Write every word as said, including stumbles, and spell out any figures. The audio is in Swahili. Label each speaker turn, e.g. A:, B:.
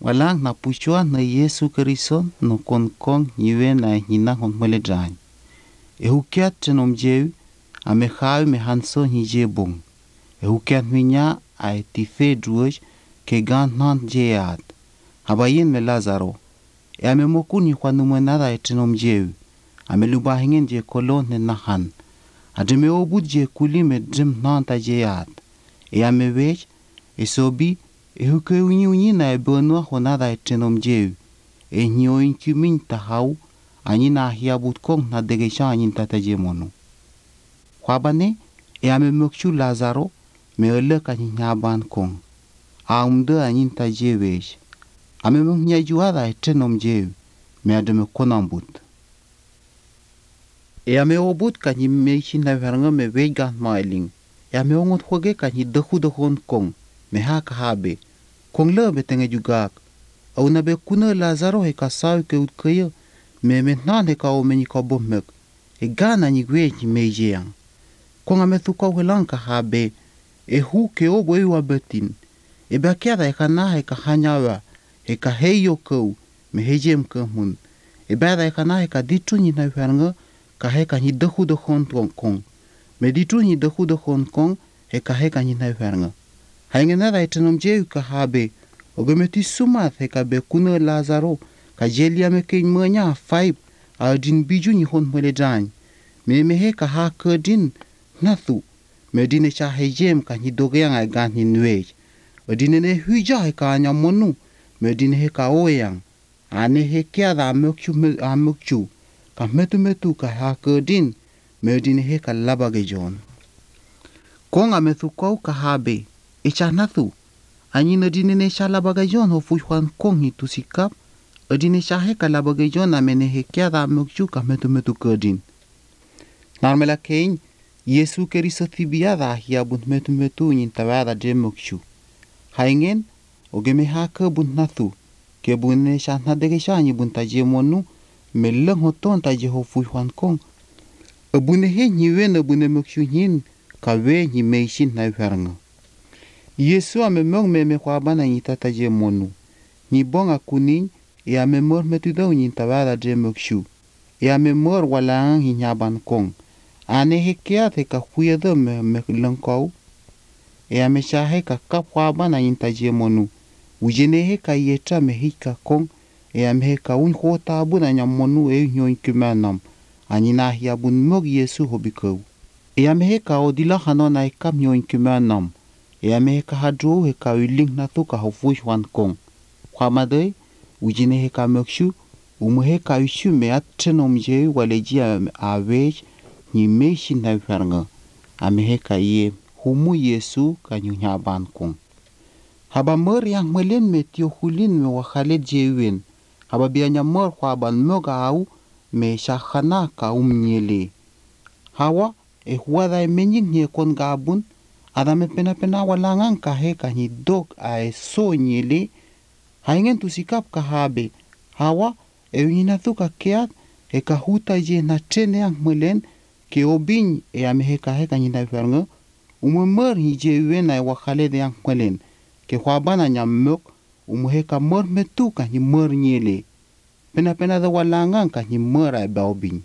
A: walang na puchua na Yesu Krison no kon kong niwe na hina hon mele dran. E hukiat tenom jeu ame khau me hanso ni je bung. E hukiat minya ai ti fe druoj ke gan nan jeat. Habayin me Lazaro. E ame mokuni kwa numenada e tenom jeu. Ame lubahingen je kolon ne nahan. Ademe obut je kuli me drim nan ta jeat. E ame wech e sobi e huke unyi unyi na e bonua honada e tenom jeu. E nyo inkumin ta hau ani na hiabut kong na degesha anin tata je monu. Kwabane e ame mokshu Lazaro me ole ka nyaban kong. A umde anin ta je wech. Ame mong nyajuada e tenom jeu me ademe konambut. E ame obut ka nyi meishin na veranga me wegan mailing. E ame ongot hoge ka nyi dehu dehon kong me haka habe. Kong le betenge jugak. Au na be kuna Lazaro he ka sau ke utkaya me mentnan he ka o meni ka bomek. E gana nyi gwe nyi meijeang. Kong ame thuka uhelang ka habe. E hu ke obo e wabetin. E bakiada e ka na he ka hanyawa. He ka heyo kou me hejem ke mun. E bada e ka na he ka ditu nyi na veranga ka he ka nyi dehu dehon kong. Me ditu nyi dehu dehon kong he ka he ka nyi na veranga. Haingenada e tenom jeu ka habe. Ogemeti sumat he ka be kuna Lazaro ka jelia me ke mwanya faib a din biju ni hon mele dran. Me me he ka ha ke din nathu. Me dine cha he jem ka ni dogeang a gan ni nwej. O dine ne huija he ka anya monu. Me dine he ka oyang. Ane he kia da amokchu amokchu. Ka metu metu ka ha ke din. Me dine he ka labage jon. Konga methu kou ka habe. E cha nathu. Ani na dine ne sha labagajon ho fuihuan kong hi tusikap. O dine sha he ka labagajon na mene he kia da mokchu ka metu metu kedin. Narmela kein, Yesu Keriso thibiada hia bunt metu metu nyin tawada je mokchu. Haingen, o geme ha ke bunt nathu. Ke bunt ne sha na dege sha nyi bunt ta je monu. Me leng ho ton ta je ho fuihuan kong. O bune he nyi we na bune mokchu nyin ka we nyi meishin na veranga. Yesu ame mong me me kwa bana nyi tata je monu. Nyi bonga kuning e ame mor metu dau nyi tawada je mokshu. E ame mor wala ang hi nyaban kong. Ane he kia te ka huya do me me langkau. E ame sha he ka kap kwa bana nyi tata je monu. Ujene he ka yeta me hi ka kong. E ame he ka un hota abu na nyam monu e nyo inkumanam. Ani na hi abun mog Yesu hobikau. E ame he ka odila hanona e kam nyo inkumanam. E ame he ka hadro he ka uling na tu ka hofuish wan kong. Kwa madai, ujine he ka mokshu, umu he ka ushu me at tenom je waleji a wej ni meishin na veranga. Ame he ka ye humu Yesu ka nyunyaban kong. Haba mer yang melen me tio hulin me wakhalet je wen. Haba bianya mer kwa ban moga au me shahana ka umnyele. Hawa e huada e menyin nye kon gabun. Adame pena pena walangang ka he ka ni dog a so nyele. Haingen tusikap ka habe. Hawa e unina tu ka keat e ka huta je na trene ang melen ke obin e ame he ka he ka ni na veranga. Umumer hi je uwe na e wakale de ang melen. Ke huabana nyam mok umuhe ka mer metu ka ni mer nyele. Pena pena da walangang ka ni mer a baobin.